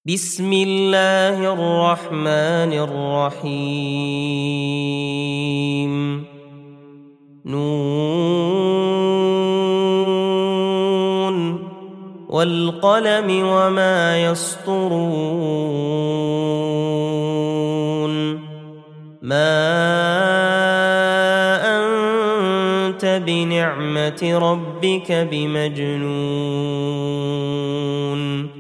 بسم الله الرحمن الرحيم نون والقلم وما يسطرون ما أنت بنعمة ربك بمجنون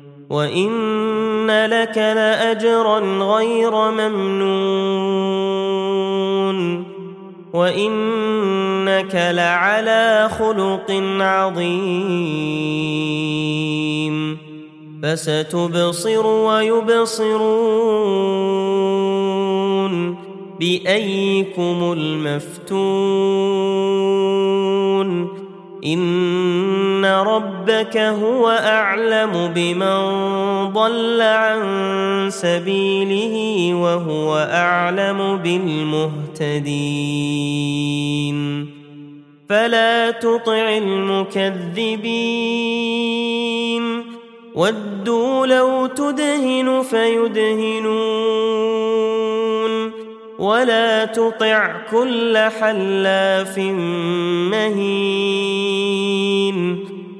وإن لك لأجرا غير ممنون وإنك لعلى خلق عظيم فستبصر ويبصرون بأيكم المفتون إن ربك هو أعلم بمن ضل عن سبيله وهو أعلم بالمهتدين فلا تطع المكذبين ودوا لو تدهن فيدهنون ولا تطع كل حلاف مهين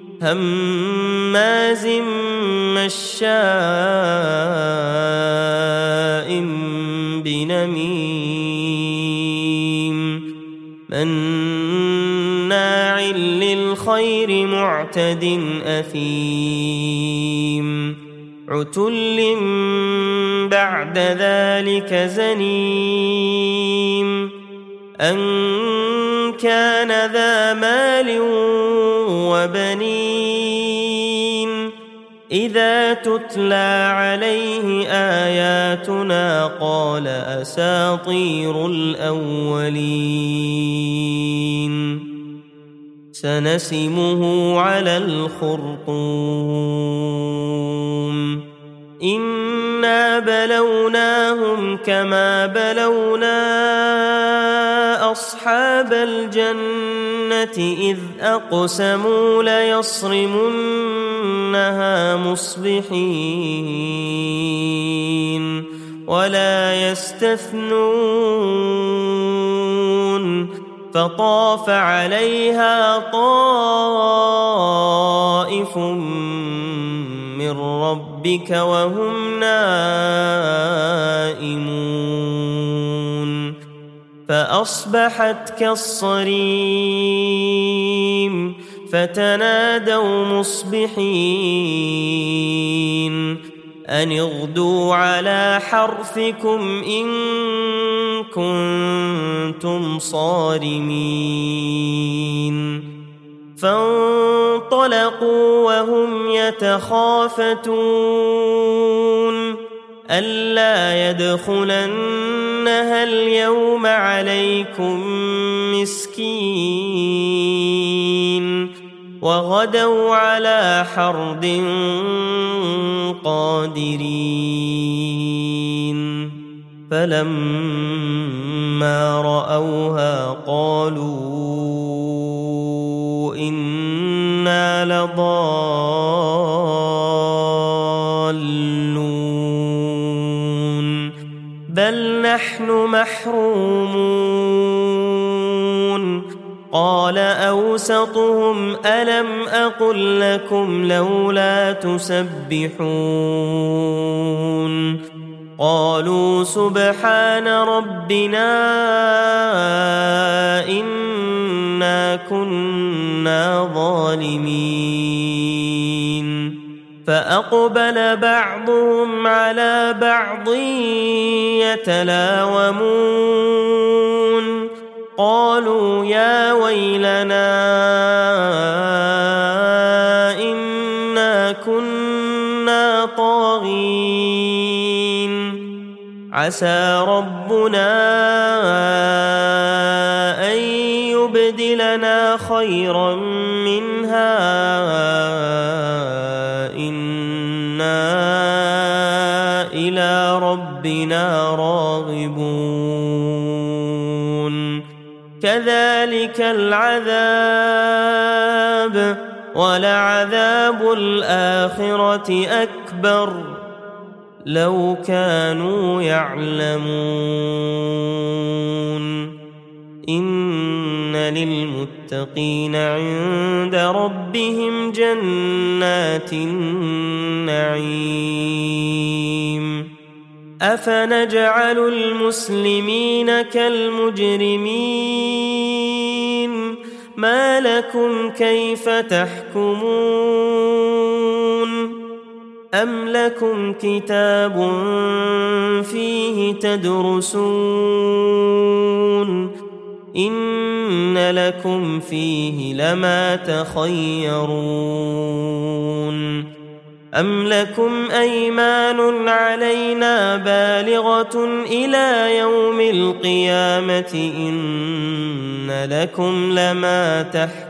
هماز مشاء بنميم مناع للخير معتد أثيم عتل بعد ذلك زنيم أن كان ذا مال وبنين إذا تتلى عليه آياتنا قال أساطير الأولين سنسمه على الخرطوم إنا بلوناهم كما بلونا أصحاب الجنة إذ أقسموا ليصرمنها مصبحين ولا يستثنون فطاف عليها طائف من ربك وهم نائمون فأصبحت كالصريم فتنادوا مصبحين أن اغدوا على حرثكم إن كنتم صارمين فانطلقوا وهم يتخافتون ألا يدخلنها اليوم عليكم مسكين وغدوا على حرد قادرين فلما رأوها قالوا إنا لضالون بل نحن محرومون قال أوسطهم ألم أقل لكم لولا تسبحون قالوا سبحان ربنا إنا كنا ظالمين فأقبل بعضهم على بعض يتلاومون قالوا يا ويلنا إنا كنا طاغين عسى ربنا أن يبدلنا خيرا منها إنا إلى ربنا راغبون كذلك العذاب ولعذاب الآخرة أكبر لو كانوا يعلمون إن للمتقين عند ربهم جنات النعيم أفنجعل المسلمين كالمجرمين ما لكم كيف تحكمون أم لكم كتاب فيه تدرسون إن لكم فيه لما تخيرون أم لكم أيمان علينا بالغة إلى يوم القيامة إن لكم لما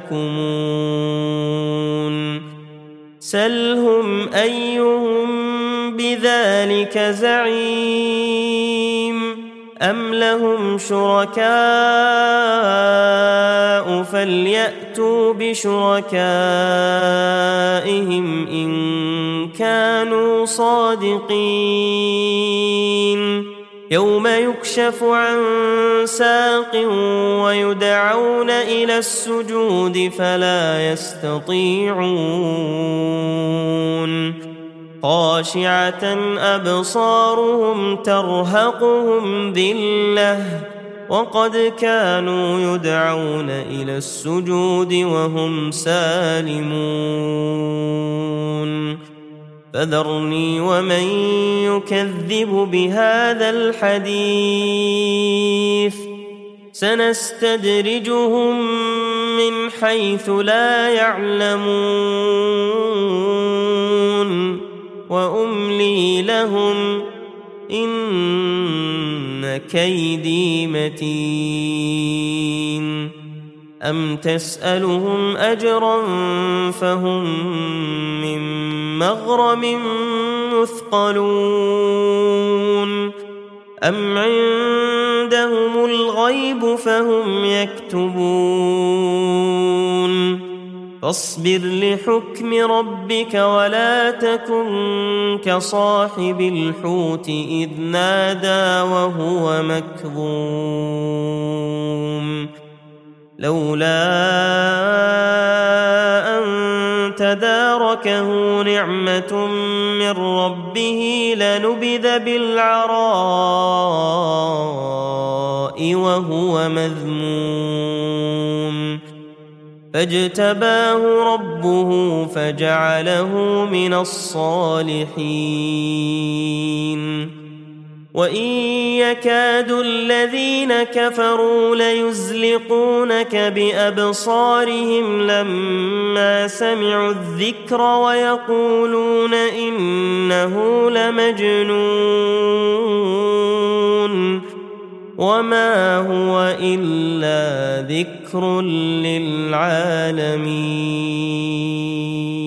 تحكمون سلهم أيهم بذلك زعيم أم لهم شركاء فليأتوا بشركائهم إن كانوا صادقين يوم يكشف عن ساق ويدعون إلى السجود فلا يستطيعون خاشعة أبصارهم ترهقهم ذلة وقد كانوا يدعون إلى السجود وهم سالمون فذرني ومن يكذب بهذا الحديث سنستدرجهم من حيث لا يعلمون وأملي لهم إن كيدي متين أم تسألهم أجرا فهم من مغرم مثقلون أم عندهم الغيب فهم يكتبون فاصبر لحكم ربك ولا تكن كصاحب الحوت إذ نادى وهو مكظوم لولا أن تداركه نعمة من ربه لنبذ بالعراء وهو مذموم فاجتباه ربه فجعله من الصالحين وإن يكاد الذين كفروا ليزلقونك بأبصارهم لما سمعوا الذكر ويقولون إنه لمجنون وما هو إلا ذكر للعالمين